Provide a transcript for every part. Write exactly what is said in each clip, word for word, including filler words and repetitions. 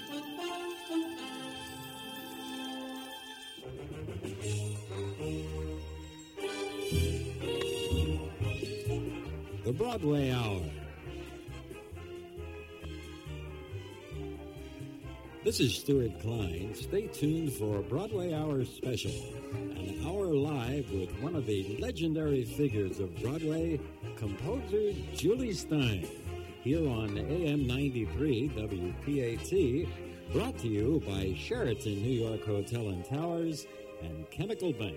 The Broadway Hour. This is Stuart Klein. Stay tuned for Broadway Hour Special, an hour live with one of the legendary figures of Broadway, composer Julie Stein, here on A M ninety-three W P A T, brought to you by Sheraton New York Hotel and Towers and Chemical Bank.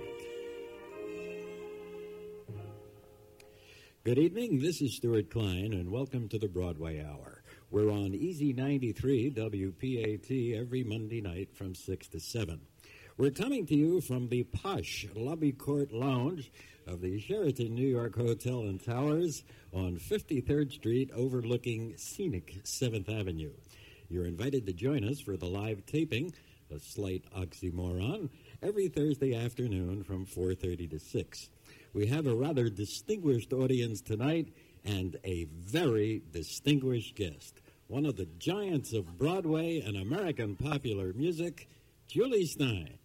Good evening, this is Stuart Klein, and welcome to the Broadway Hour. We're on Easy ninety-three W P A T every Monday night from six to seven. We're coming to you from the posh Lobby Court Lounge of the Sheraton New York Hotel and Towers on fifty-third Street overlooking scenic seventh Avenue. You're invited to join us for the live taping, a slight oxymoron, every Thursday afternoon from four thirty to six. We have a rather distinguished audience tonight and a very distinguished guest, one of the giants of Broadway and American popular music, Julie Stein.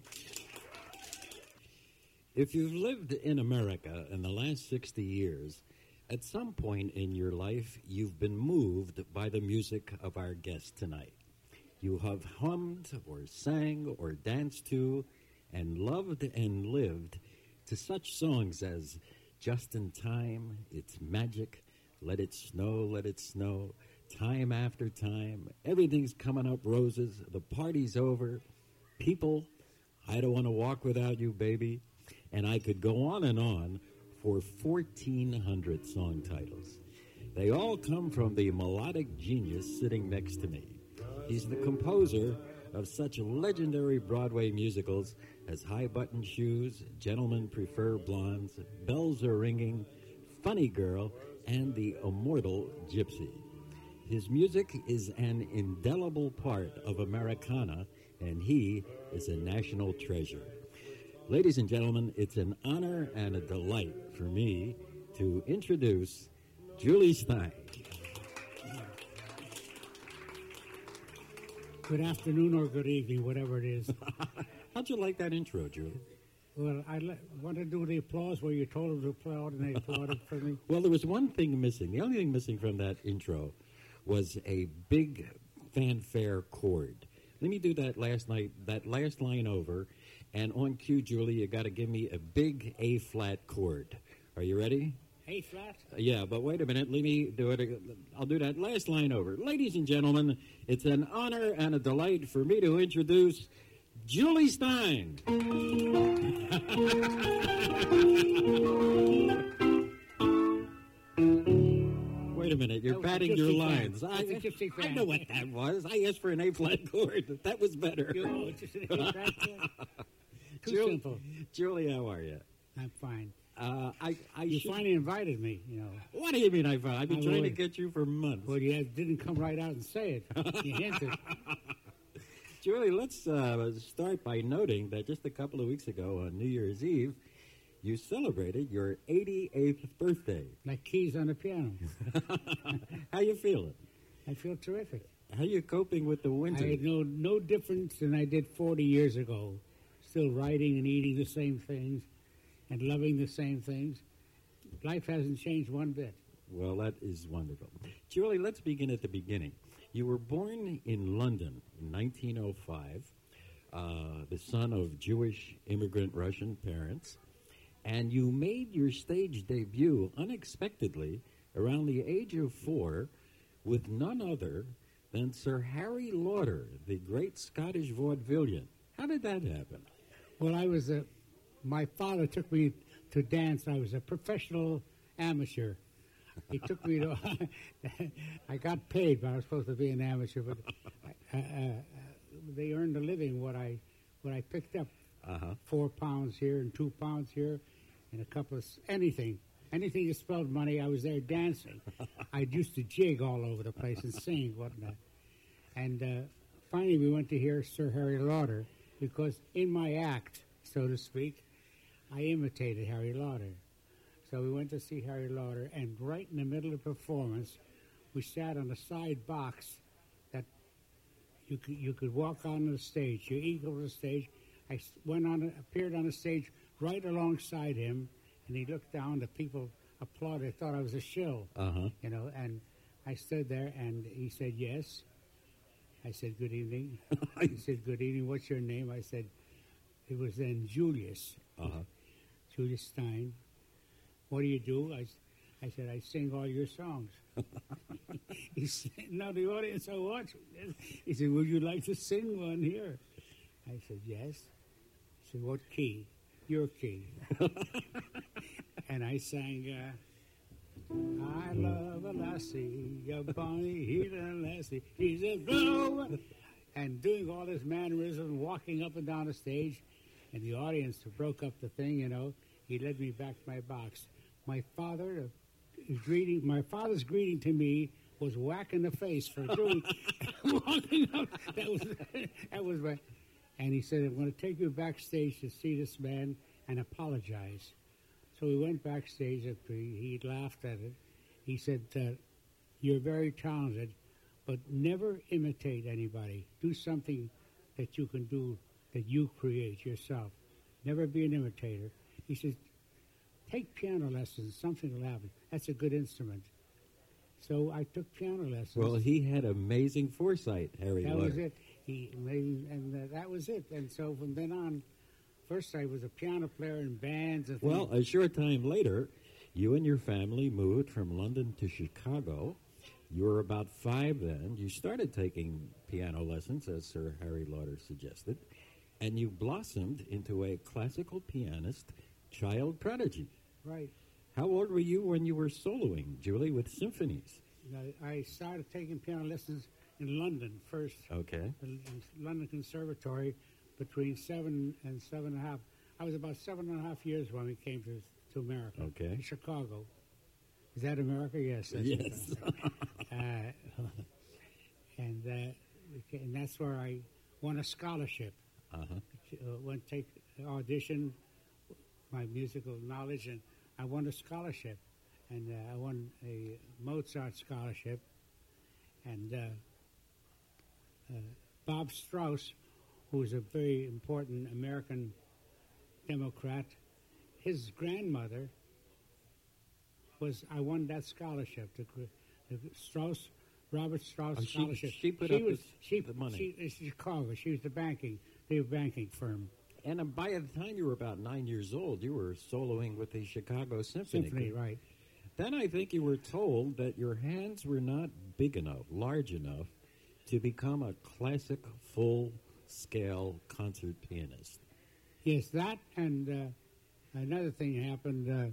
If you've lived in America in the last sixty years, at some point in your life, you've been moved by the music of our guest tonight. You have hummed or sang or danced to and loved and lived to such songs as Just in Time, It's Magic, Let It Snow, Let It Snow, Time After Time, Everything's Coming Up Roses, The Party's Over, People, I Don't Want to Walk Without You, Baby, and I could go on and on for fourteen hundred song titles. They all come from the melodic genius sitting next to me. He's the composer of such legendary Broadway musicals as High Button Shoes, Gentlemen Prefer Blondes, Bells Are Ringing, Funny Girl, and the immortal Gypsy. His music is an indelible part of Americana, and he is a national treasure. Ladies and gentlemen, it's an honor and a delight for me to introduce Julie Stein. Good afternoon or good evening, whatever it is. How'd you like that intro, Julie? Well, I le- want to do the applause where you told them to applaud and they applauded for me. Well, there was one thing missing. The only thing missing from that intro was a big fanfare chord. Let me do that last night, that last line over, and on cue, Julie, you got to give me a big A-flat chord. Are you ready? A flat? Uh, yeah, but wait a minute. Let me do it. ag- I'll do that last line over. Ladies and gentlemen, it's an honor and a delight for me to introduce Julie Stein. Wait a minute. You're That was a padding your gypsy fan. lines. That's I, a gypsy I fan. know what that was. I asked for an A-flat chord. That was better. You know, it's just an A flat. Too Julie, simple. Julie, how are you? I'm fine. Uh, I, I You should- finally invited me, you know. What do you mean I found? I've been I trying to would. get you for months. Well, you had- didn't come right out and say it. You hinted. Julie, let's uh, start by noting that just a couple of weeks ago on New Year's Eve, you celebrated your eighty-eighth birthday. Like keys on the piano. How you feeling? I feel terrific. How you coping with the winter? I know no difference than I did forty years ago. Still writing and eating the same things and loving the same things. Life hasn't changed one bit. Well, that is wonderful. Julie, let's begin at the beginning. You were born in London in nineteen oh five, uh, the son of Jewish immigrant Russian parents, and you made your stage debut unexpectedly around the age of four with none other than Sir Harry Lauder, the great Scottish vaudevillian. How did that happen? Well, I was a, my father took me to dance. I was a professional amateur. He took me to, I got paid, but I was supposed to be an amateur, but uh, uh, they earned a living what I, what I picked up. Uh-huh. Four pounds here and two pounds here and a couple of, s- anything. Anything that spelled money, I was there dancing. I used to jig all over the place and sing, whatnot. And uh, finally we went to hear Sir Harry Lauder because in my act, so to speak, I imitated Harry Lauder. So we went to see Harry Lauder, and right in the middle of the performance, we sat on a side box that You could you could walk on the stage. You eagle the stage. I s- went on, appeared on the stage right alongside him, and he looked down. The people applauded. Thought I was a shill, Uh-huh. you know. And I stood there, and he said yes. I said good evening. He said good evening. What's your name? I said it was then Julius. Uh-huh. Julius Stein. What do you do? I, s- I said, I sing all your songs. He said, no, the audience are watching this. He said, would you like to sing one here? I said, yes. He said, what key? Your key. And I sang, uh, I love a lassie, a bonny heathen lassie. She's a girl. And doing all this mannerism, walking up and down the stage. And the audience broke up the thing, you know. He led me back to my box. My father, uh, his greeting, my father's greeting to me was whack in the face for doing walking up. That was that was my. And he said, "I'm going to take you backstage to see this man and apologize." So we went backstage. And he, he laughed at it. He said, uh, "You're very talented, but never imitate anybody. Do something that you can do." That you create yourself. Never be an imitator. He says, take piano lessons. Something will happen. That's a good instrument. So I took piano lessons. Well, he had amazing foresight, Harry that Lauder. was it. He made, and uh, that was it. And so from then on, first I was a piano player in bands. And Well, things. a short time later, you and your family moved from London to Chicago. You were about five then. You started taking piano lessons, as Sir Harry Lauder suggested. And you blossomed into a classical pianist, child prodigy. Right. How old were you when you were soloing, Julie, with symphonies? I, I started taking piano lessons in London first. Okay. The London Conservatory between seven and seven and a half. I was about seven and a half years when we came to to America. Okay. In Chicago. Is that America? Yes. That's Yes. America. uh, and, uh, we ca- and that's where I won a scholarship. Uh-huh. Uh, went take audition, my musical knowledge, and I won a scholarship. And uh, I won a Mozart scholarship. And uh, uh, Bob Strauss, who was a very important American Democrat, his grandmother was, I won that scholarship, the, the Strauss, Robert Strauss Oh, she- scholarship. she put up was, the- she, the money. She, it's Chicago. She was the banking, the banking firm. And uh, by the time you were about nine years old, you were soloing with the Chicago Symphony. Symphony, right. Then I think you were told that your hands were not big enough, large enough, to become a classic, full-scale concert pianist. Yes, that and uh, another thing happened.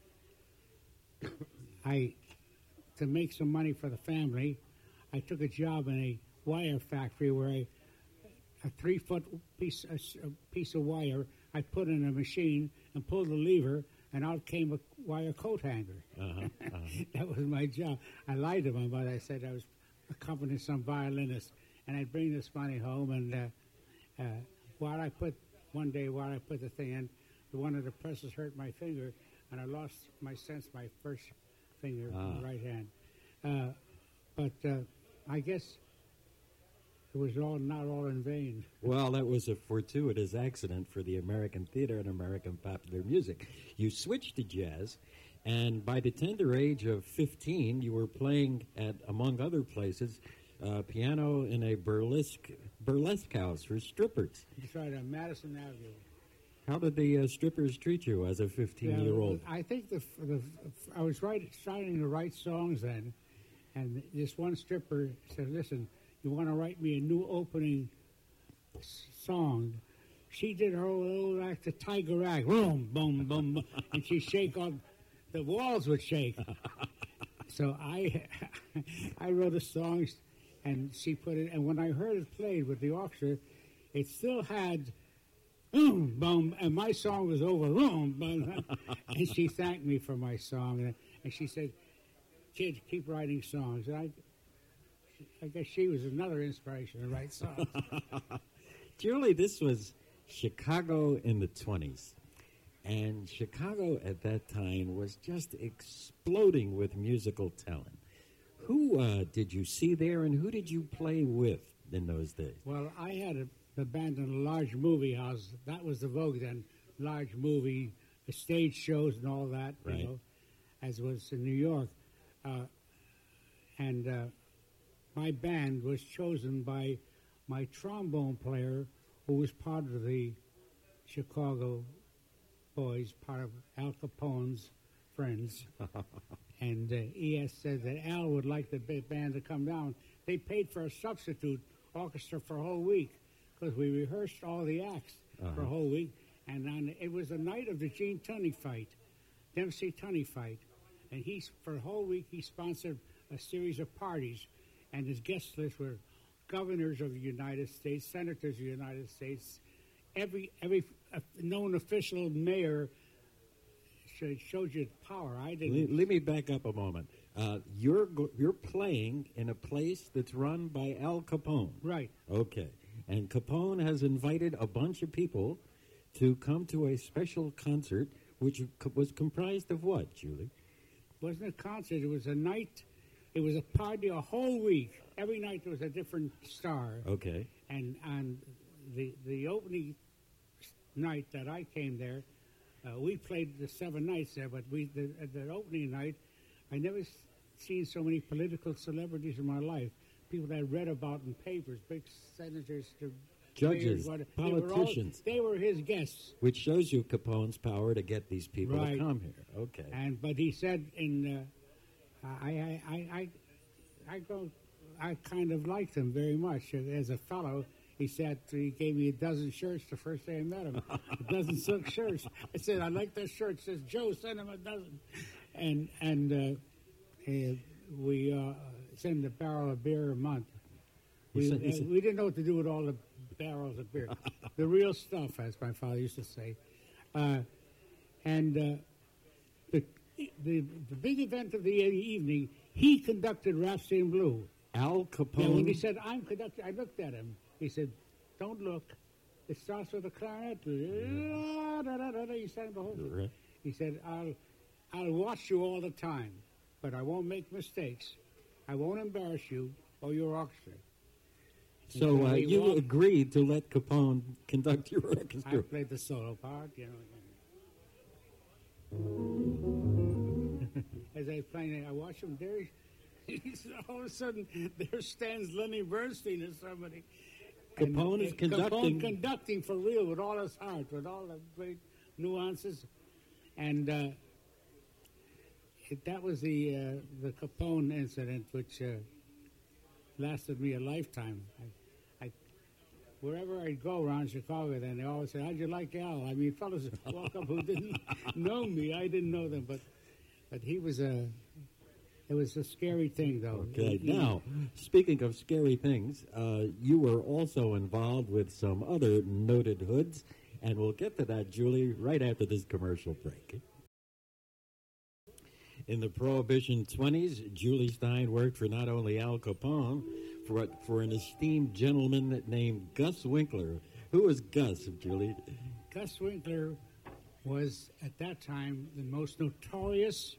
Uh, I, to make some money for the family, I took a job in a wire factory where I, a three-foot piece, a, s- a piece of wire, I put in a machine and pulled the lever, and out came a wire coat hanger. Uh-huh, uh-huh. That was my job. I lied to my mother. I said I was accompanying some violinist, and I'd bring this money home, and uh, uh, while I put, one day while I put the thing in, one of the presses hurt my finger, and I lost my sense, my first finger, Ah. my right hand. Uh, but uh, I guess it was all not all in vain. Well, that was a fortuitous accident for the American theater and American popular music. You switched to jazz, and by the tender age of fifteen, you were playing at, among other places, uh, piano in a burlesque burlesque house for strippers. That's right, on Madison Avenue. How did the uh, strippers treat you as a fifteen-year-old? I think the, f- the f- I was write, starting to write songs then, and this one stripper said, "Listen, you want to write me a new opening s- song?" She did her old act, the Tiger Act, boom, boom, boom, boom, and she shake on the walls would shake. So I, I wrote a song, and she put it. And when I heard it played with the orchestra, it still had. Boom, boom, and my song was over. Boom, boom, and she thanked me for my song, and, and she said, "Kid, keep writing songs." And I, I guess she was another inspiration to write songs. Julie, this was Chicago in the twenties. And Chicago at that time was just exploding with musical talent. Who uh, did you see there, and who did you play with in those days? Well, I had a, a band in a large movie house. That was the vogue then. Large movie, the stage shows and all that, Right. you know, as was in New York. Uh, and uh, my band was chosen by my trombone player, who was part of the Chicago Boys, part of Al Capone's friends. And uh, he has said that Al would like the ba- band to come down. They paid for a substitute orchestra for a whole week because we rehearsed all the acts Uh-huh. for a whole week. And on, it was the night of the Gene Tunney fight, Dempsey Tunney fight. And he, for a whole week, he sponsored a series of parties. And his guest list were governors of the United States, senators of the United States, every every uh, known official, mayor. Sh- showed you power. I didn't. Let, let me back up a moment. Uh, you're go- you're playing in a place that's run by Al Capone. Right. Okay. And Capone has invited a bunch of people to come to a special concert, which co- was comprised of what, Julie? It wasn't a concert. It was a night. It was a party a whole week. Every night there was a different star. Okay. And on the the opening night that I came there, uh, we played the seven nights there. But we the, the opening night, I never s- seen so many political celebrities in my life. People that I read about in papers, big senators, to Judges, mayors, what- they were all- politicians. They were his guests. Which shows you Capone's power to get these people Right. to come here. Okay. And but he said in uh, I I I I I go I kind of liked him very much as a fellow. He said he gave me a dozen shirts the first day I met him, a dozen silk shirts. I said I like that shirt. Says Joe, send him a dozen, and and uh, uh, we uh, send a barrel of beer a month. He We, said- he uh, said- we didn't know what to do with all the barrels of beer, the real stuff, as my father used to say, uh, and. Uh, the, the the big event of the evening, he conducted Rhapsody in Blue. Al Yeah, when Capone. he said, I'm conducting, I looked at him. He said, don't look. It starts with a clarinet. Da, da, da, da, da. He sang the whole thing. Right. He said, I'll, I'll watch you all the time, but I won't make mistakes. I won't embarrass you or your orchestra. So uh, He you walked- agreed to let Capone conduct your I orchestra. played the solo part, you know. As I was playing it, I watched him there. He's, all of a sudden, there stands Lenny Bernstein or somebody. And, Capone is uh, conducting. Capone conducting for real with all his heart, with all the great nuances. And uh, it, that was the uh, the Capone incident, which uh, lasted me a lifetime. I, I, wherever I go around Chicago, then they always say, "How'd you like Al?" I mean, fellas walk up who didn't know me. I didn't know them, but but he was a. It was a scary thing, though. Okay, He- now, speaking of scary things, uh, you were also involved with some other noted hoods, and we'll get to that, Julie, right after this commercial break. In the Prohibition twenties, Julie Stein worked for not only Al Capone, for, for an esteemed gentleman named Gus Winkler. Who was Gus, Julie? Gus Winkler was, at that time, the most notorious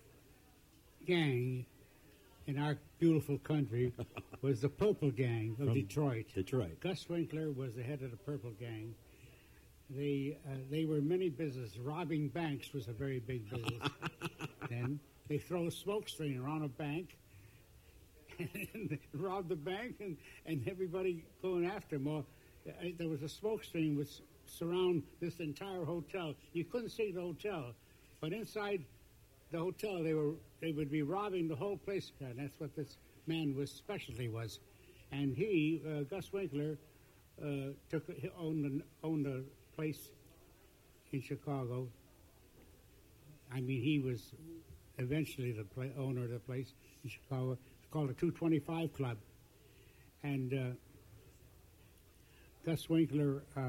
gang in our beautiful country was the Purple Gang of From Detroit. Detroit. Gus Winkler was the head of the Purple Gang. They uh, they were many businesses. Robbing banks was a very big business. Then they throw a smoke screen around a bank and rob the bank, and, and everybody going after them. Well, uh, there was a smoke screen which surround this entire hotel. You couldn't see the hotel, but inside the hotel they were they would be robbing the whole place. And that's what this man was specialty was. And he, uh, Gus Winkler, uh, took he owned the, owned the place in Chicago. I mean, he was eventually the pla owner of the place in Chicago. It's called the two twenty-five Club. And uh, Gus Winkler, uh,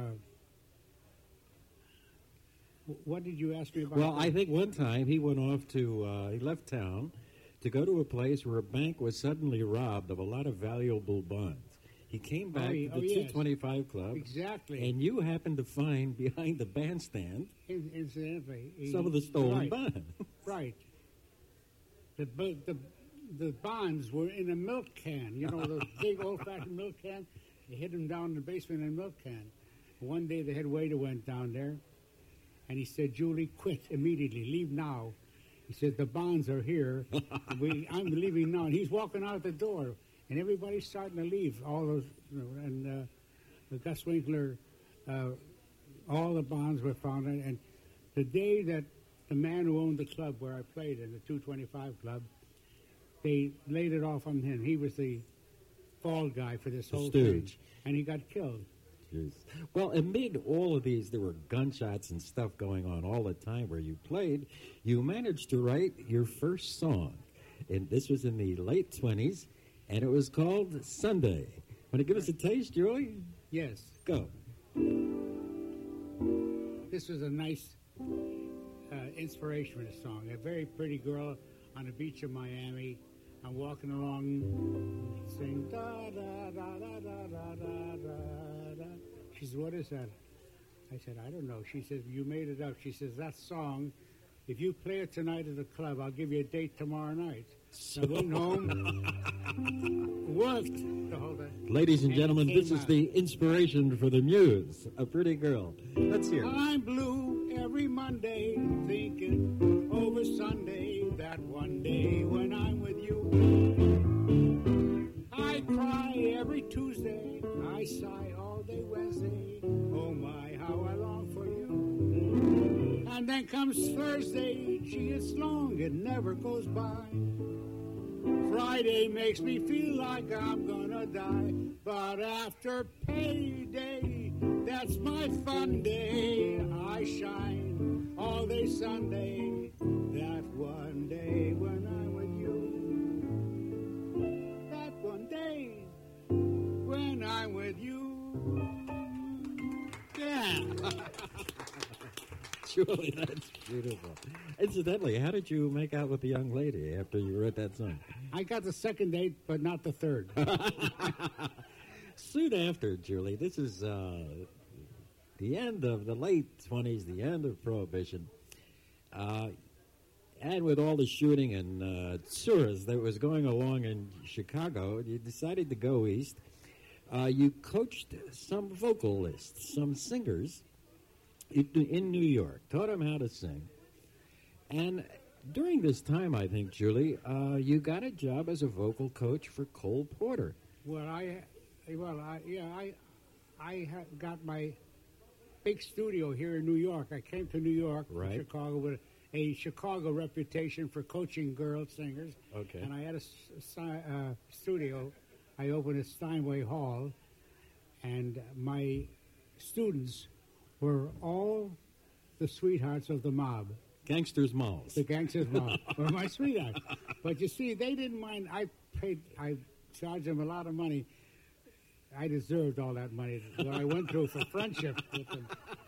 w- what did you ask me about? Well, that? I think one time he went off to, uh, he left town to go to a place where a bank was suddenly robbed of a lot of valuable bonds. He came Oh, back ye- to oh, the yes. two twenty-five Club, Exactly. and you happened to find behind the bandstand In- incidentally, he- some of the stolen right, bonds. right. The, bu- the the bonds were in a milk can. You know, those big old-fashioned milk can? They hid them down in the basement in a milk can. One day the head waiter went down there, and he said, Julie, quit immediately. Leave now. He said, the bonds are here. we, I'm leaving now. And he's walking out the door, and everybody's starting to leave. All those, you know, and uh, Gus Winkler, uh, all the bonds were found. And the day that the man who owned the club where I played in, the two twenty-five Club, they laid it off on him. He was the fall guy for this The whole stooge. thing. And he got killed. Jeez. Well, amid all of these, there were gunshots and stuff going on all the time where you played. You managed to write your first song. And this was in the late twenties, and it was called Sunday. Want to give us a taste, Julie? Yes. Go. This was a nice uh, inspiration for the song. A very pretty girl on the beach of Miami. I'm walking along, saying da da da da da da da da da. She says, "What is that?" I said, "I don't know." She says, "You made it up." She says, "That song, if you play it tonight at the club, I'll give you a date tomorrow night." So I went home, worked the whole day. Ladies and And it gentlemen, came this is out. the inspiration for the muse, a pretty girl. Let's hear it. I'm blue every Monday, thinking over Sunday, that one day when I'm with you. I cry every Tuesday, I sigh all day Wednesday. Oh my, how I long for you. And then comes Thursday, gee, it's long, it never goes by. Friday makes me feel like I'm gonna die. But after payday, that's my fun day. I shine all day Sunday, that one day when I'm with you. That one day when I'm with you. Yeah. Julie, that's beautiful. Incidentally, how did you make out with the young lady after you wrote that song? I got the second date, but not the third. Soon after, Julie, this is uh, the end of the late twenties, the end of Prohibition. Uh, and with all the shooting and uh, tours that was going along in Chicago, you decided to go east. Uh, you coached some vocalists, some singers in, in New York, taught them how to sing. And during this time, I think, Julie, uh, you got a job as a vocal coach for Cole Porter. Well, I, well, I, yeah, I, I ha- got my big studio here in New York. I came to New York, from Right. Chicago, with a Chicago reputation for coaching girl singers. Okay. And I had a s- s- uh, studio. I opened at Steinway Hall, and my students were all the sweethearts of the mob. Gangsters Malls. The gangsters mob were my sweethearts. But you see, they didn't mind. I paid, I charged them a lot of money. I deserved all that money that I went through for friendship with them.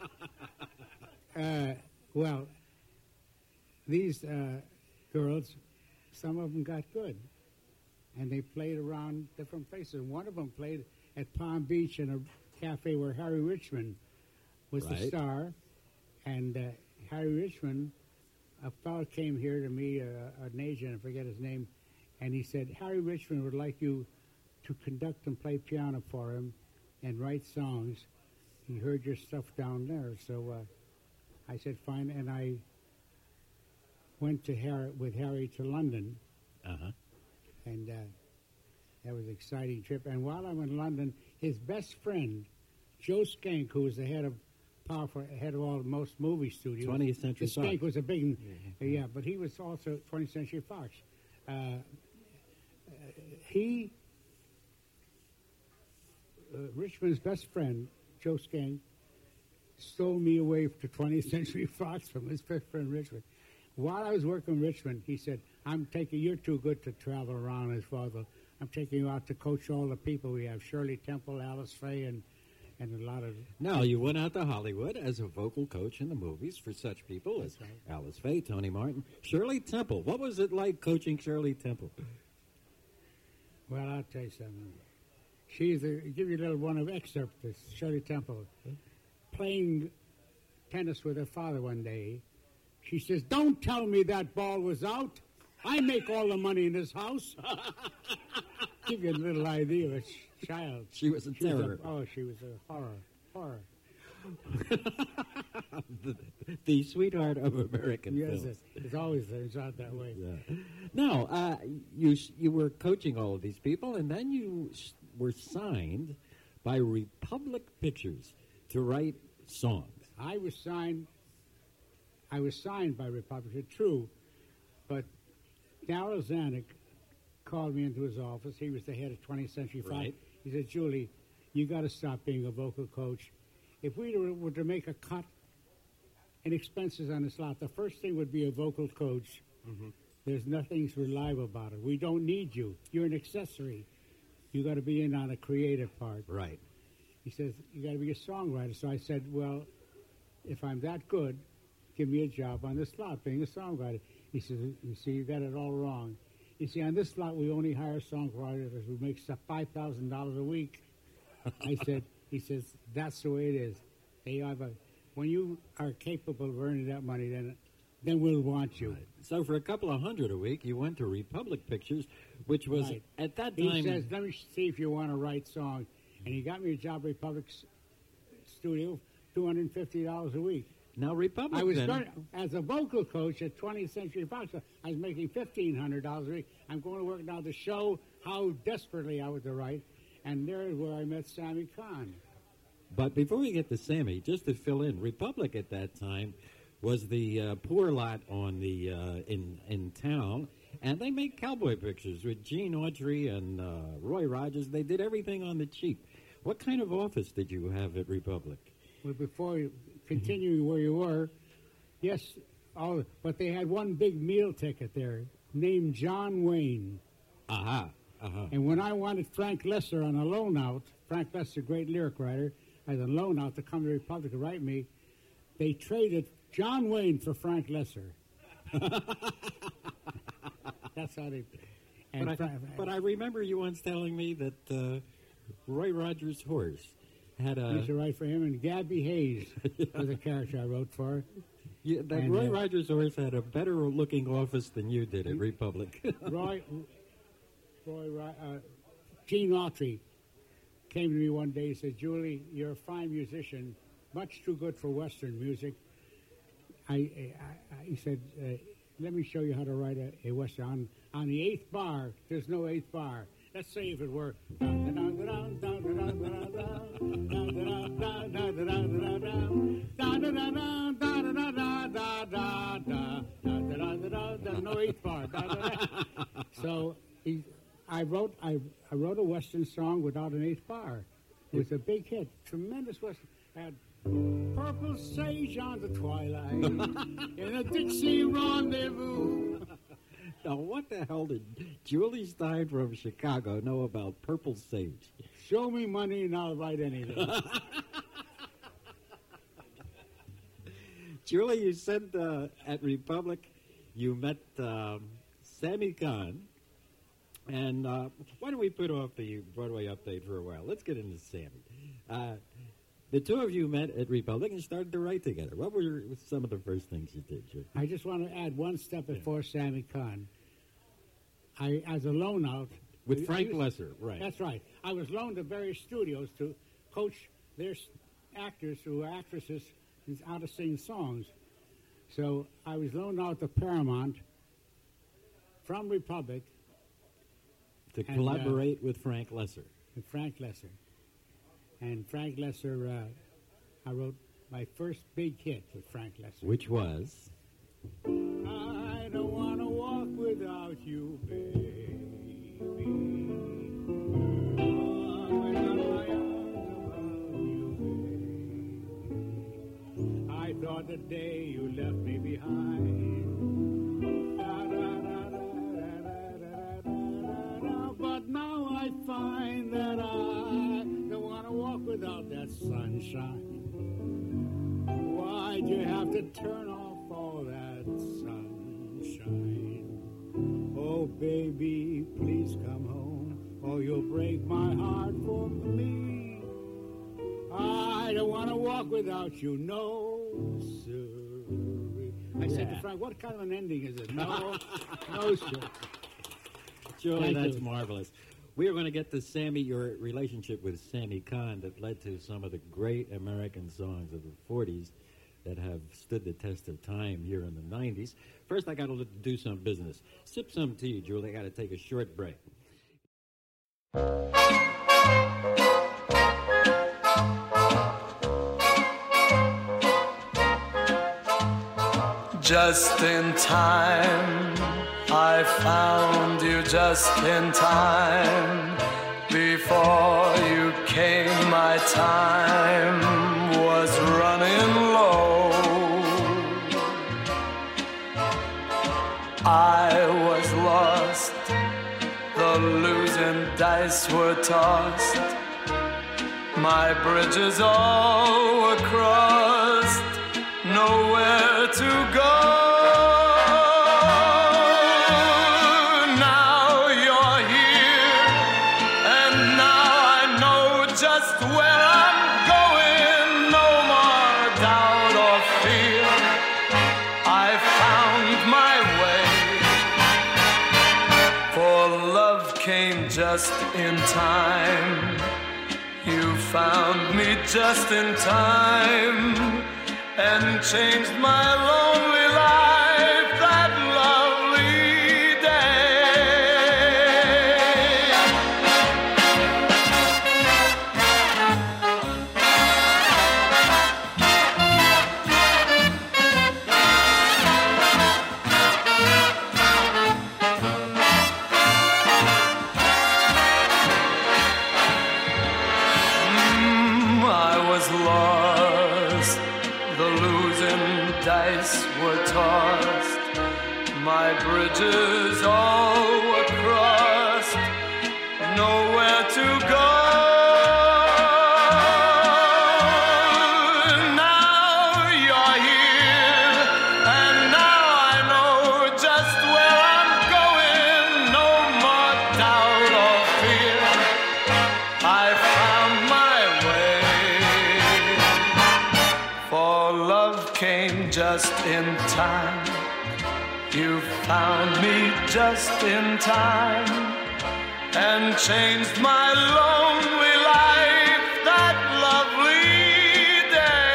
Uh, well, these uh, girls, some of them got good. And they played around different places. One of them played at Palm Beach in a cafe where Harry Richmond was the Right. star. And uh, Harry Richmond, a fellow came here to me, uh, an agent, I forget his name, and he said, Harry Richmond would like you to conduct and play piano for him and write songs. He heard your stuff down there. So uh, I said, fine. And I went to Harry, with Harry to London. Uh-huh. And uh, that was an exciting trip. And while I'm in London, his best friend, Joe Skank, who was the head of powerful, head of all most movie studios. twentieth Century the Skank Fox. was a big, uh, yeah, but he was also twentieth Century Fox. Uh, uh, he, uh, Richmond's best friend, Joe Skank, stole me away to twentieth Century Fox from his best friend Richmond. While I was working in Richmond, he said, I'm taking, you're too good to travel around as father. I'm taking you out to coach all the people we have, Shirley Temple, Alice Faye, and, and a lot of... Now, you went out to Hollywood as a vocal coach in the movies for such people as That's right. Alice Faye, Tony Martin, Shirley Temple. What was it like coaching Shirley Temple? Well, I'll tell you something. She's a, give you a little one of excerpt, this Shirley Temple, playing tennis with her father one day. She says, don't tell me that ball was out. I make all the money in this house. Give you a little idea of a ch- child. She was a She was terror. a- oh, she was a horror. Horror. the, the sweetheart of American Yes, films. it, it always turns out that way. Yeah. Now, uh, you s- you were coaching all of these people, and then you s- were signed by Republic Pictures to write songs. I was signed. I was signed by Republic, true, but Darryl Zanuck called me into his office. He was the head of twentieth Century Fox. Right. He said, "Julie, you got to stop being a vocal coach. If we were, were to make a cut in expenses on this lot, the first thing would be a vocal coach. Mm-hmm. There's nothing reliable about it. We don't need you. You're an accessory. You got to be in on a creative part." Right. He says, "You got to be a songwriter." So I said, "Well, if I'm that good, give me a job on this lot, being a songwriter." He says, "You see, you got it all wrong. You see, on this lot, we only hire songwriters who make five thousand dollars a week." I said, he says, "That's the way it is. They have a, when you are capable of earning that money, then then we'll want you." Right. So for a couple of hundred a week, you went to Republic Pictures, which was Right. at that He time. says, "Let me see if you want to write songs." And he got me a job at Republic's studio, two hundred fifty dollars a week. Now Republic. I was then, going, as a vocal coach at twentieth Century Fox. I was making fifteen hundred dollars a week. I'm going to work now to show how desperately I was to write, and there is where I met Sammy Kahn. But before we get to Sammy, just to fill in, Republic at that time was the uh, poor lot on the uh, in in town, and they made cowboy pictures with Gene Autry and uh, Roy Rogers. They did everything on the cheap. What kind of office did you have at Republic? Well, before you continuing where you were, yes, all, but they had one big meal ticket there named John Wayne. Aha, aha. And when I wanted Frank Lesser on a loan out, Frank Lesser, great lyric writer, as a loan out to come to Republic to write me, they traded John Wayne for Frank Lesser. That's how they. And But I, Fra- but I remember you once telling me that uh, Roy Rogers' horse had I used a to write for him, and Gabby Hayes was a character I wrote for. you, that and, Roy uh, Rogers' horse had a better looking office than you did at Republic. Roy, Roy, Ri- uh, Gene Autry came to me one day and said, "Julie, you're a fine musician, much too good for Western music." I, I, I he said, uh, "Let me show you how to write a, a Western. On, on the eighth bar, there's no eighth bar. Let's say if it were." No eighth bar. So he, I wrote I, I wrote a Western song without an eighth bar. It was a big hit, tremendous Western. Had purple sage on the twilight in a Dixie rendezvous. Now, what the hell did Julie Stein from Chicago know about Purple Sage? Show me money and I'll write anything. Julie, you said uh, at Republic you met um, Sammy Kahn. And uh, why don't we put off the Broadway update for a while? Let's get into Sammy. Uh, the two of you met at Republic and started to write together. What were some of the first things you did, Julie? I just want to add one step before Sammy Kahn. I, as a loan out. With I- Frank I was- Lesser, right. That's right. I was loaned to various studios to coach their s- actors who are actresses who's how to sing songs. So I was loaned out to Paramount from Republic To and, uh, collaborate with Frank Lesser. with Frank Lesser. And Frank Lesser, uh, I wrote my first big hit with Frank Lesser. Which was? I don't want to walk without you, baby. Oh, when I'm around you, baby. I thought the day you left me behind. Da, da, da, da, da, da, da, da, da. But now I find that I don't want to walk without that sunshine. Why'd you have to turn off all that sunshine? Oh, baby, please come home, or you'll break my heart for me. I don't want to walk without you, no, sir. I said to Yeah. Frank, what kind of an ending is it? No, no, sir. Julie, Thank that's you. marvelous. We are going to get to Sammy, your relationship with Sammy Kahn that led to some of the great American songs of the forties that have stood the test of time here in the nineties. First, I got to do some business. Sip some tea, Julie. I got to take a short break. Just in time, I found you just in time. Before you came, my time was running low. I was lost, the losing dice were tossed. My bridges all were crossed, nowhere to go. Now you're here, and now I know just where I'm going. No more doubt or fear, I found my way. For love came just in time. You found me just in time and changed my lonely life that lovely day. Mm, I was lost, the losing dice were tossed. My bridges all were crossed, nowhere to go. Now you're here, and now I know just where I'm going. No more doubt or fear, I found my way. For love came just in time. You found me just in time and changed my lonely life that lovely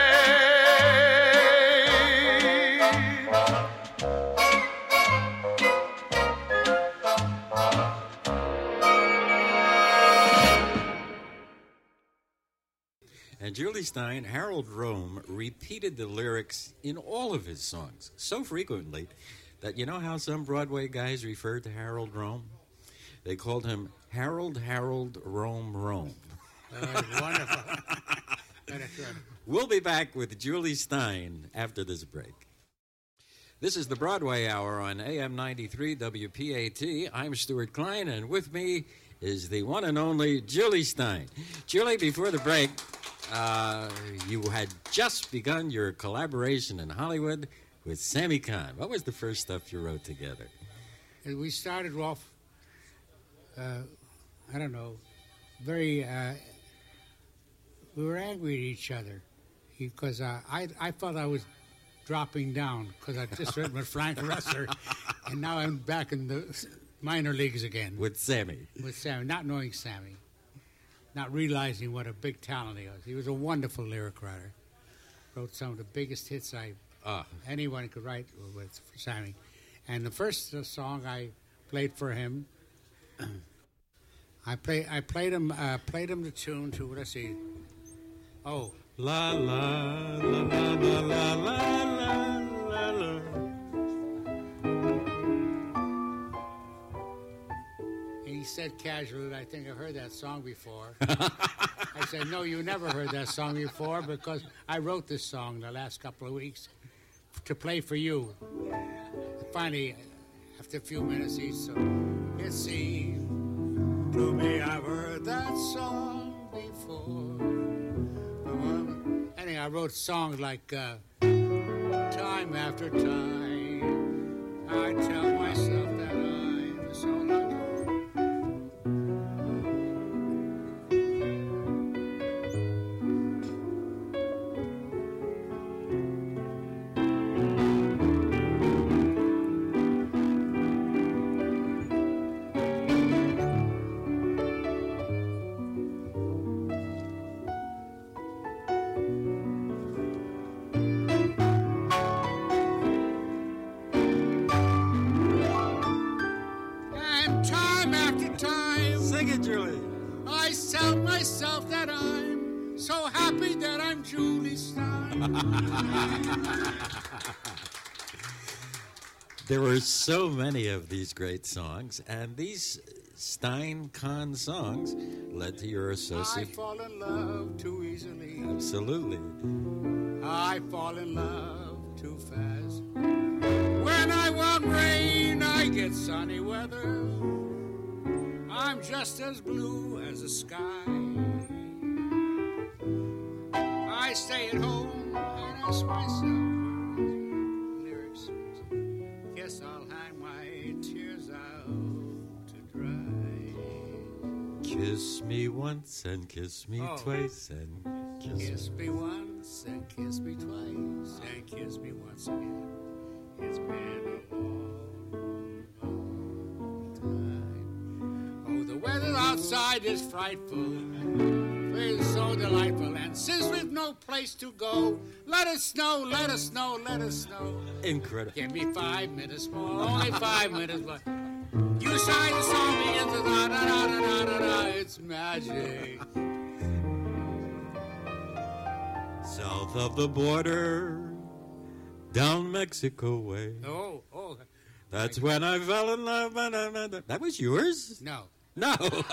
And Julie Stein, Harold Rome repeated the lyrics in all of his songs so frequently that you know how some Broadway guys referred to Harold Rome? They called him Harold Harold Rome Rome. Uh, wonderful. That is good. We'll be back with Julie Stein after this break. This is the Broadway Hour on A M ninety-three W P A T. I'm Stuart Klein, and with me is the one and only Julie Stein. Julie, before the break, uh, you had just begun your collaboration in Hollywood with Sammy Kahn. What was the first stuff you wrote together? And we started off, uh, I don't know, very, uh, we were angry at each other because uh, I, I felt I was dropping down because I just written with Frank Resser, and now I'm back in the minor leagues again With Sammy. with Sammy, not knowing Sammy, not realizing what a big talent he was. He was a wonderful lyric writer. Wrote some of the biggest hits I Ah, anyone could write with for Sammy. And the first uh, song I played for him, I play I played him uh, played him the tune to let's see, oh la la la la la la la la la. and he said casually, I think I've heard that song before. I said, no, you never heard that song before because I wrote this song the last couple of weeks to play for you. Finally, after a few minutes, he said, it seemed to me I've heard that song before. Anyway, I wrote songs like uh, time after time, I tell myself that I'm so lucky. Julie. I tell myself that I'm so happy that I'm Julie Stein. There were so many of these great songs, and these Stein Kahn songs led to your I associate. fall in love too easily. Absolutely. I fall in love too fast. When I want rain, I get sunny weather. I'm just as blue as the sky. I stay at home and ask myself lyrics. Guess I'll hang my tears out to dry. Kiss me once and kiss me Oh. twice and kiss, Kiss me once and kiss me twice and kiss me once again. It's been a long, long time. Oh, the weather outside is frightful. It's so delightful. And since we've no place to go, let it snow, let it snow, let it snow. Incredible. Give me five minutes more, only five minutes more. You sign the song begins with da da da da da da da. It's magic. South of the border, down Mexico way. Oh, oh. That's when I fell in love. That was yours? No. No.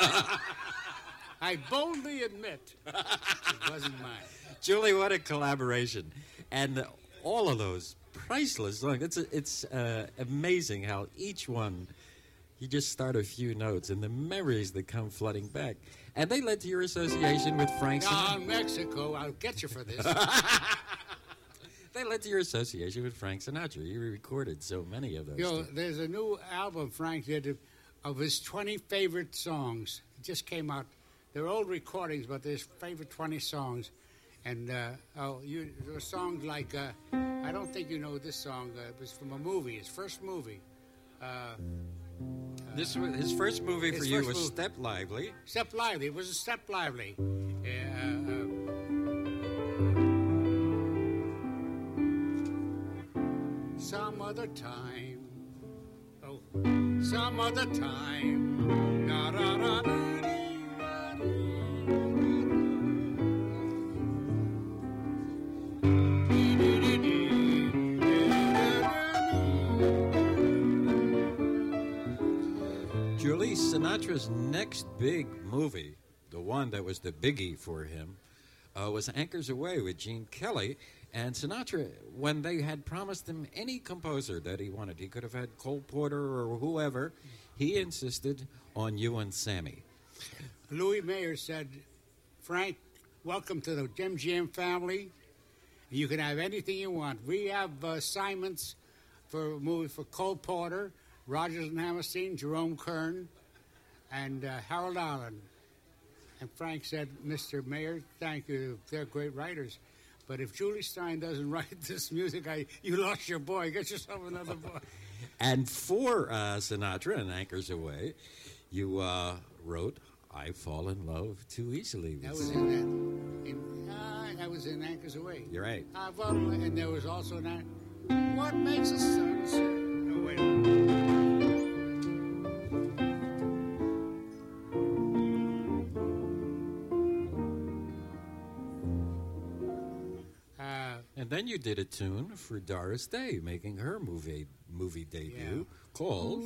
I boldly admit it wasn't mine. Julie, what a collaboration. And all of those priceless songs. It's, it's uh, amazing how each one, you just start a few notes and the memories that come flooding back. And they led to your association with Frank Sinatra. Down Mexico, I'll get you for this. They led to your association with Frank Sinatra. You recorded so many of those. You know, things. there's a new album Frank did of his twenty favorite songs. It just came out. They're old recordings, but there's favorite twenty songs. And uh, oh, you, there were songs like, uh, I don't think you know this song. Uh, it was from a movie, his first movie. Uh, This was, his first movie his for you first was mov- Step Lively. Step Lively. It was a Step Lively. Uh, uh, some other time. Oh, some other time. Da, da, da, da, da, Julie, Sinatra's next big movie, the one that was the biggie for him, uh, was Anchors Away with Gene Kelly. And Sinatra, when they had promised him any composer that he wanted, he could have had Cole Porter or whoever, he insisted on you and Sammy. Louis Mayer said, Frank, welcome to the M G M family. You can have anything you want. We have uh, assignments for a movie for Cole Porter, Rogers and Hammerstein, Jerome Kern, and uh, Harold Allen. And Frank said, Mister Mayer, thank you. They're great writers. But if Julie Stein doesn't write this music, I, you lost your boy. Get yourself another boy. And for uh, Sinatra and Anchors Away, you uh, wrote I Fall in Love Too Easily. That was in that. In, uh, that was in Anchors Away. You're right. Uh, well, and there was also that. What makes a sunset? No, wait. a minute. Uh, And then you did a tune for Doris Day, making her movie movie debut, Yeah. called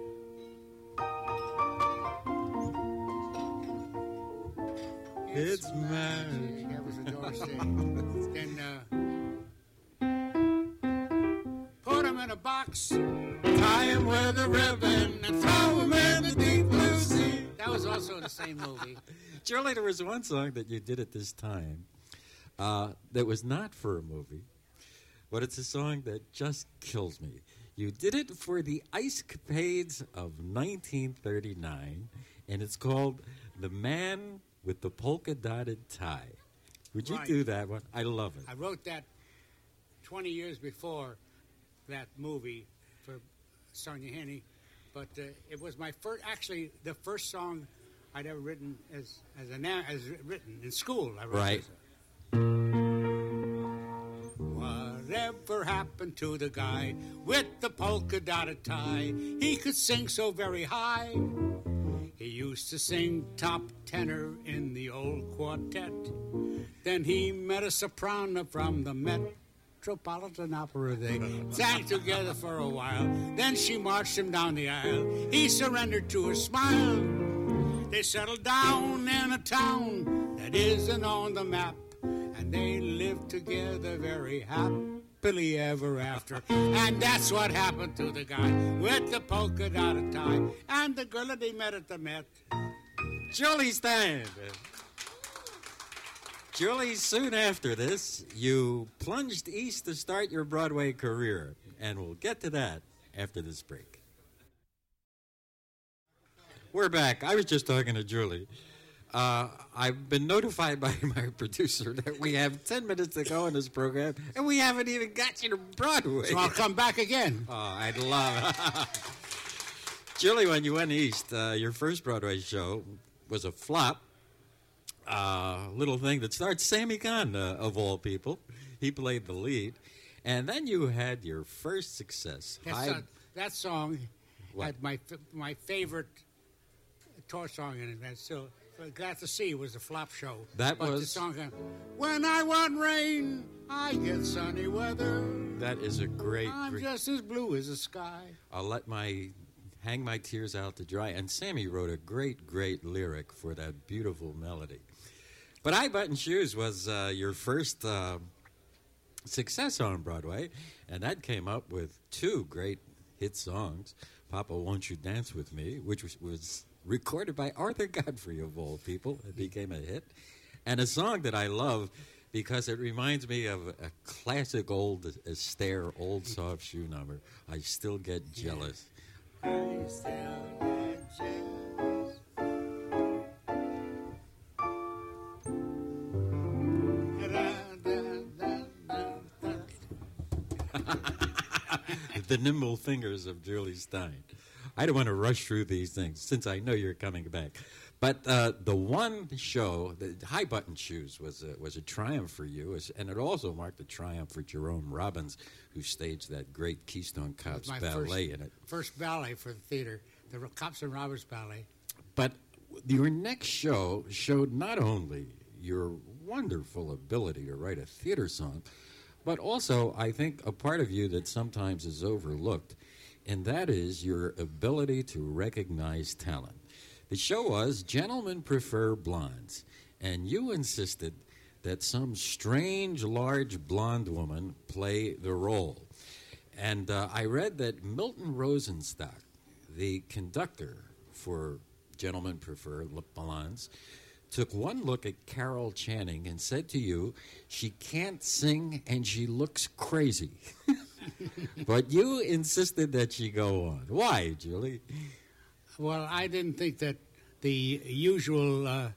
It's Magic. That was a Doris Day. Then uh, put him in a box, tie him with a ribbon, and throw him in the deep blue sea. That was also the same movie. Surely there was one song that you did at this time uh, that was not for a movie, but it's a song that just kills me. You did it for the Ice Capades of nineteen thirty-nine, and it's called The Man with the Polka Dotted Tie. Would you Right. do that one? I love it. I wrote that twenty years before that movie for Sonia Henney, but uh, it was my first, actually the first song I'd ever written as as an as written in school. I wrote Right. this. Whatever happened to the guy with the polka dotted tie? He could sing so very high. He used used to sing top tenor in the old quartet. Then he met a soprano from the Metropolitan Opera. They sang together for a while. Then she marched him down the aisle. He surrendered to her smile. They settled down in a town that isn't on the map. And they lived together very happily ever after. And that's what happened to the guy with the polka dotted tie and the girl that he met at the Met. Julie Stein. Julie, soon after this, you plunged east to start your Broadway career. And we'll get to that after this break. We're back. I was just talking to Julie. Uh, I've been notified by my producer that we have ten minutes to go in this program, and we haven't even got you to Broadway. So I'll come back again. Oh, I'd love it. Julie, when you went east, uh, your first Broadway show was a flop. Uh, little thing that starred Sammy Kahn, uh, of all people. He played the lead. And then you had your first success. That's, I, uh, that song What? had my f- my favorite tour song in it. That's still Glad to See was a flop show. That but was- the song. uh, When I want rain, I get sunny weather. that is a great... I'm great- just as blue as the sky. I'll let my... hang my tears out to dry. And Sammy wrote a great, great lyric for that beautiful melody. But I Button Shoes was uh, your first uh, success on Broadway, and that came up with two great hit songs. Papa, Won't You Dance With Me, which was, was recorded by Arthur Godfrey, of all people. It became a hit. And a song that I love because it reminds me of a classic old Astaire, old soft shoe number, I Still Get Jealous. I still get jealous. The nimble fingers of Julie Stein. I don't want to rush through these things since I know you're coming back. But uh, the one show, the High Button Shoes, was a, was a triumph for you, as- and it also marked a triumph for Jerome Robbins, who staged that great Keystone Cops My ballet first, in it. First ballet for the theater, the Cops and Robbers ballet. But your next show showed not only your wonderful ability to write a theater song, but also, I think, a part of you that sometimes is overlooked, and that is your ability to recognize talent. The show was Gentlemen Prefer Blondes, and you insisted that some strange, large blonde woman play the role. And uh, I read that Milton Rosenstock, the conductor for Gentlemen Prefer Blondes, took one look at Carol Channing and said to you, she can't sing and she looks crazy. But you insisted that she go on. Why, Julie? Well, I didn't think that the usual uh,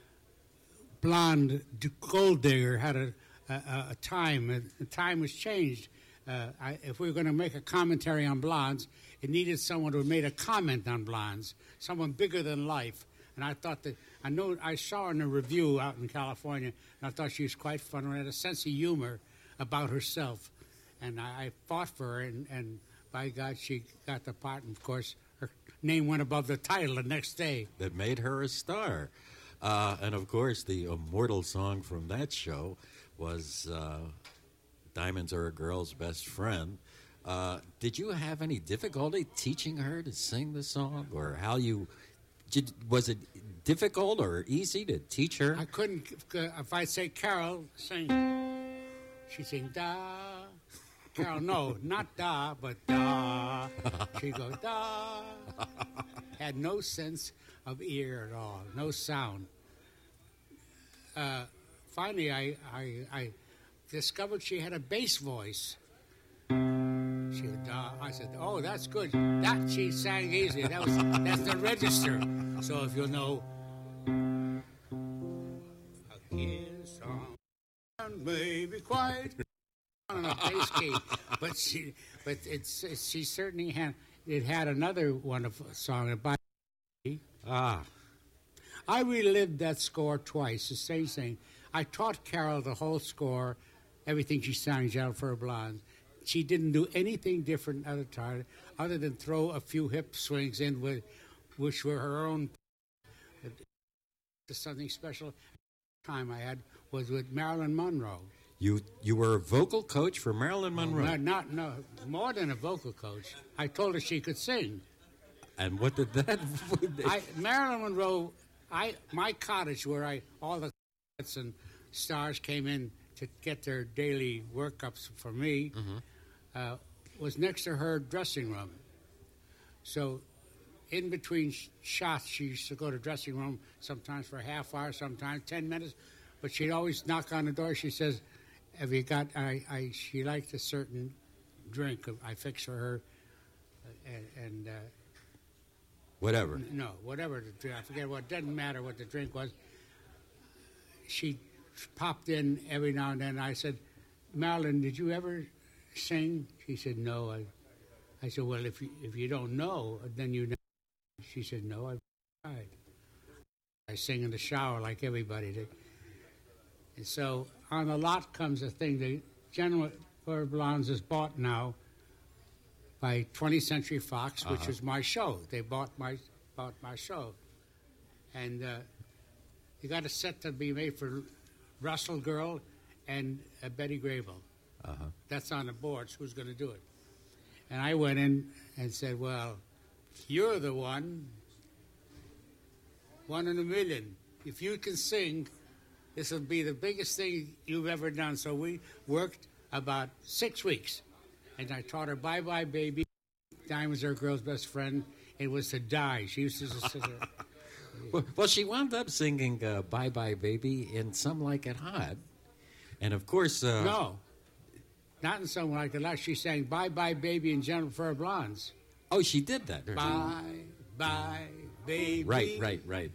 blonde d- gold digger had a, a, a time. A time was changed. Uh, I, if we were going to make a commentary on blondes, it needed someone who made a comment on blondes, someone bigger than life. And I thought that I know I saw her in a review out in California, and I thought she was quite fun and had a sense of humor about herself. And I, I fought for her, and, and by God, she got the part. And of course, her name went above the title the next day. That made her a star. Uh, and of course, the immortal song from that show was uh, Diamonds Are a Girl's Best Friend. Uh, did you have any difficulty teaching her to sing the song, or how you... Did, was it difficult or easy to teach her? I couldn't, if I say Carol, sing, she'd sing da. Carol, no, not da, but da. She'd go da. Had no sense of ear at all, no sound. Uh, finally, I, I, I discovered she had a bass voice. She would, uh, I said, "Oh, that's good." That she sang easy. That was that's the register. So if you'll know, a kiss on maybe quiet on a bass key, but she, but it's, it's she certainly had it had another wonderful song by. Ah, I relived that score twice. The same thing. I taught Carol the whole score, everything she sang, Jennifer Blonde. She didn't do anything different other time, other than throw a few hip swings in, with, which were her own. something special time I had was with Marilyn Monroe. You you were a vocal coach for Marilyn Monroe. No, not no more than a vocal coach. I told her she could sing. And what did that? I, Marilyn Monroe, I my cottage where I all the and stars came in to get their daily workups for me Mm-hmm. uh, was next to her dressing room. So, in between sh- shots, she used to go to the dressing room sometimes for a half hour, sometimes ten minutes. But she'd always knock on the door. She says, "Have you got?" I, I she liked a certain drink. I fix for her, uh, and. and uh, Whatever. No, whatever the drink. I forget what. Doesn't matter what the drink was. She popped in every now and then. I said, "Marilyn, did you ever sing?" She said, "No." I, I said, "Well, if you, if you don't know, then you know." She said, "No, I've tried. I sing in the shower like everybody did." And so on the lot comes a thing. The General for Blondes is bought now by twentieth Century Fox, which Uh-huh. was my show. They bought my bought my show, and uh, you got a set to be made for Russell Girl and uh, Betty Grable. Uh-huh. That's on the boards. Who's going to do it? And I went in and said, "Well, you're the one, one in a million. If you can sing, this will be the biggest thing you've ever done." So we worked about six weeks. And I taught her Bye Bye Baby. Diamond's her girl's best friend. It was to die. She used to just sit there. Well, well, she wound up singing uh, "Bye Bye Baby" in "Some Like It Hot," and of course, uh, No, not in Something Like It Hot. She sang Bye Bye Baby in Jennifer Blondes. oh, she did that. Bye Bye Baby. Right, right, right.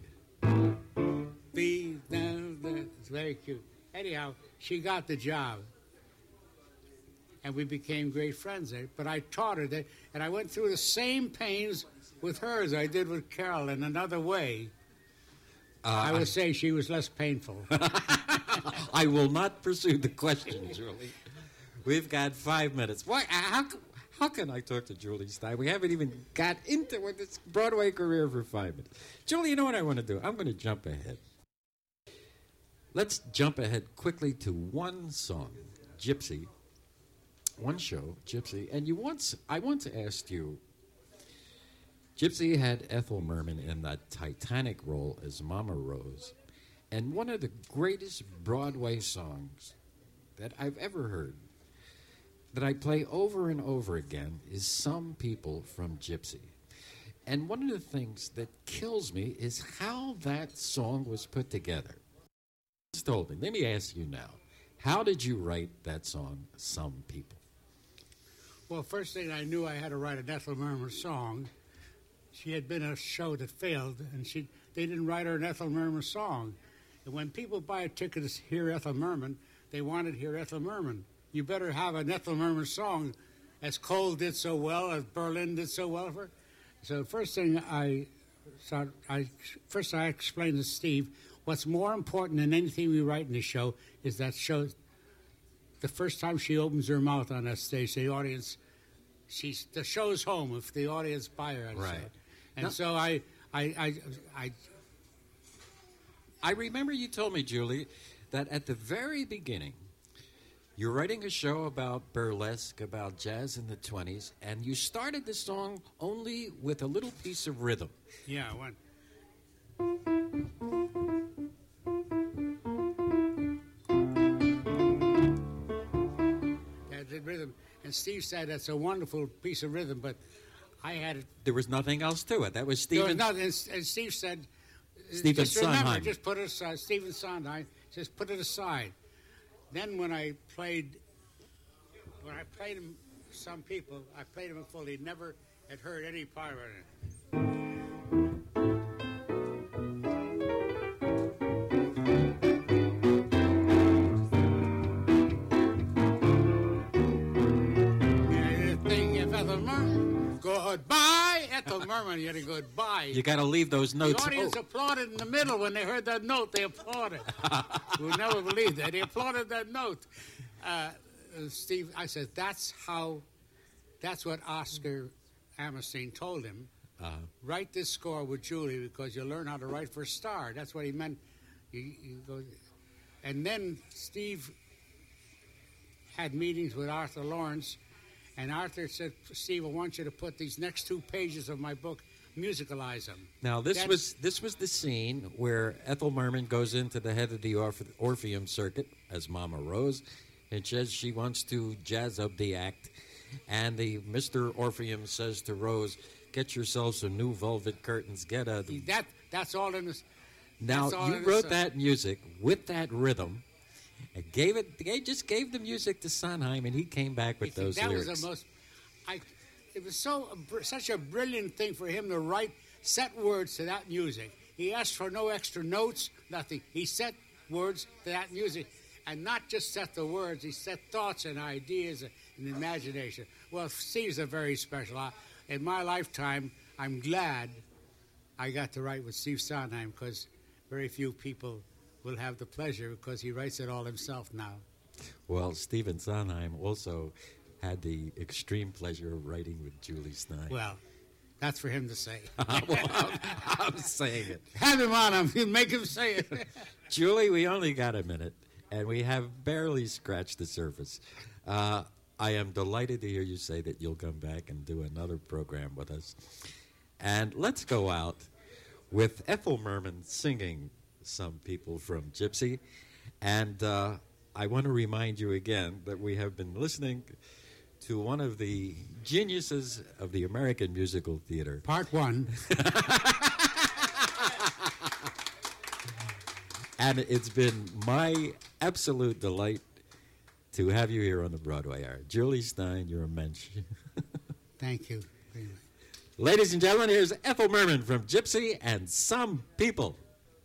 Be down there. It's very cute. Anyhow, she got the job. And we became great friends. eh? But I taught her that, and I went through the same pains with her as I did with Carol in another way. Uh, I would say she was less painful. I will not pursue the question, Julie. We've got five minutes. Why? How, c- how can I talk to Julie Stein? We haven't even got into what this Broadway career for five minutes. Julie, you know what I want to do? I'm going to jump ahead. Let's jump ahead quickly to one song, Gypsy. One show, Gypsy. And you once, I once asked you, Gypsy had Ethel Merman in that Titanic role as Mama Rose. And one of the greatest Broadway songs that I've ever heard, that I play over and over again, is Some People from Gypsy. And one of the things that kills me is how that song was put together. Just told me, let me ask you now, how did you write that song, Some People? Well, first thing I knew I had to write an Ethel Merman song. She had been a show that failed, and she they didn't write her an Ethel Merman song. And when people buy a ticket to hear Ethel Merman, they wanted to hear Ethel Merman. You better have an Ethel Merman song, as Cole did so well, as Berlin did so well for her. So first thing I, so I first I explained to Steve, what's more important than anything we write in the show is that show. The first time she opens her mouth on that stage, the audience, she's the show's home if the audience buy her. Right. And Now- so I, I, I, I, I remember you told me, Julie, that at the very beginning, you're writing a show about burlesque, about jazz in the twenties, and you started the song only with a little piece of rhythm. yeah, I went. That the rhythm, and Steve said that's a wonderful piece of rhythm, but I had it. There was nothing else to it. That was There was Stephen. nothing, and, and Steve said, Stephen just remember, Sondheim. just put it aside. Stephen Sondheim says, put it aside. Then when I played, when I played him, some people, I played him in full. He never had heard any part of it. Yeah, the thing if Ethel Merman, goodbye, Ethel Merman, you had a goodbye. You got to leave those The notes. audience Oh, applauded in the middle when they heard that note. They applauded. You'll never believe that. They applauded that note. Uh, uh, Steve, I said, that's how, that's what Oscar Hammerstein told him. uh, Write this score with Julie because you'll learn how to write for a star. That's what he meant You, you go, and then Steve had meetings with Arthur Lawrence, and Arthur said, Steve, I want you to put these next two pages of my book, musicalize them. Now, this That's- was this was the scene where Ethel Merman goes into the head of the Orphe- Orpheum circuit as Mama Rose, and says she wants to jazz up the act. And the Mister Orpheum says to Rose, get yourself some new velvet curtains. Get a... That, that's all in this. Now, that's all you in wrote this, uh, that music with that rhythm and gave it, they just gave the music to Sondheim, and he came back with You those think that lyrics. was the most. I, it was so such a brilliant thing for him to write set words to that music. He asked for no extra notes, nothing. He set words to that music, and not just set the words. He set thoughts and ideas and imagination. Well, Steve's a very special. I, in my lifetime, I'm glad I got to write with Steve Sondheim, because very few people will have the pleasure, because he writes it all himself now. Well, Stephen Sondheim also had the extreme pleasure of writing with Julie Stein. Well, that's for him to say. Well, I'm, I'm saying it. Have him on him. Make him say it. Julie, we only got a minute, and we have barely scratched the surface. Uh, I am delighted to hear you say that you'll come back and do another program with us. And let's go out with Ethel Merman singing Some People from Gypsy. And uh, I want to remind you again that we have been listening to one of the geniuses of the American musical theater. Part one. And it's been my absolute delight to have you here on the Broadway Hour. Julie Stein, you're a mensch. Thank you. Very much. Ladies and gentlemen, here's Ethel Merman from Gypsy and Some People.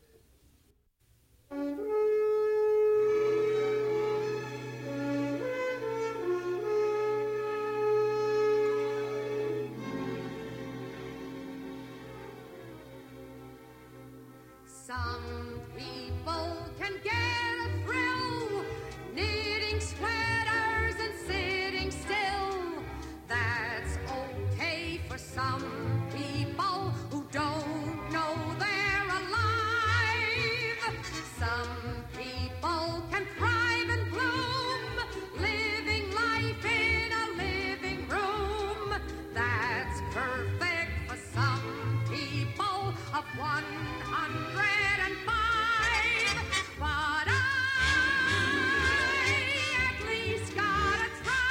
Some people can get a thrill knitting sweaters and sitting still. That's okay for some people who don't know they're alive. Some people can thrive and bloom, living life in a living room. That's perfect for some people of one hundred and five. But I at least gotta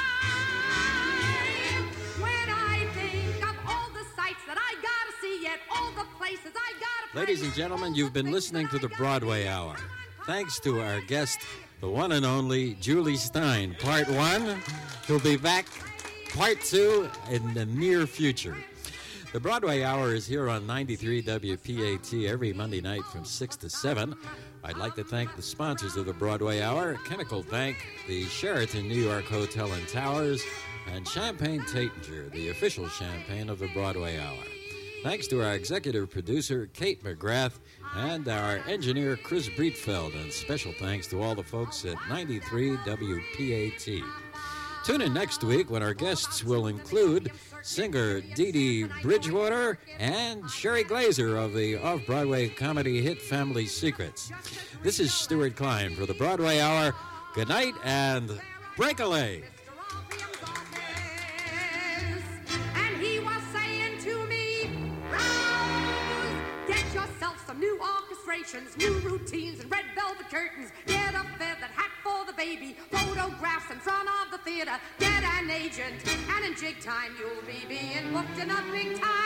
try. When I think of all the sights that I gotta see, yet all the places I gotta Ladies praise, and gentlemen, all you've the been things listening that to I the gotta Broadway do. Hour. Thanks to our guest, the one and only Julie Stein, part one. He'll be back, part two, in the near future. The Broadway Hour is here on ninety-three W P A T every Monday night from six to seven. I'd like to thank the sponsors of the Broadway Hour, Chemical Bank, the Sheraton New York Hotel and Towers, and Champagne Taittinger, the official champagne of the Broadway Hour. Thanks to our executive producer, Kate McGrath, and our engineer, Chris Breitfeld, and special thanks to all the folks at ninety-three W P A T. Tune in next week when our guests will include singer Dee Dee Bridgewater and Sherry Glazer of the off-Broadway comedy hit Family Secrets. This is Stuart Klein for the Broadway Hour. Good night and break-a-leg. And he was saying to me, Rose, get yourself some new orchestrations, new routines, and red velvet curtains. Get a feathered hat for the baby, photographs in front of the theater. Get an agent, and in jig time you'll be being booked in a big time.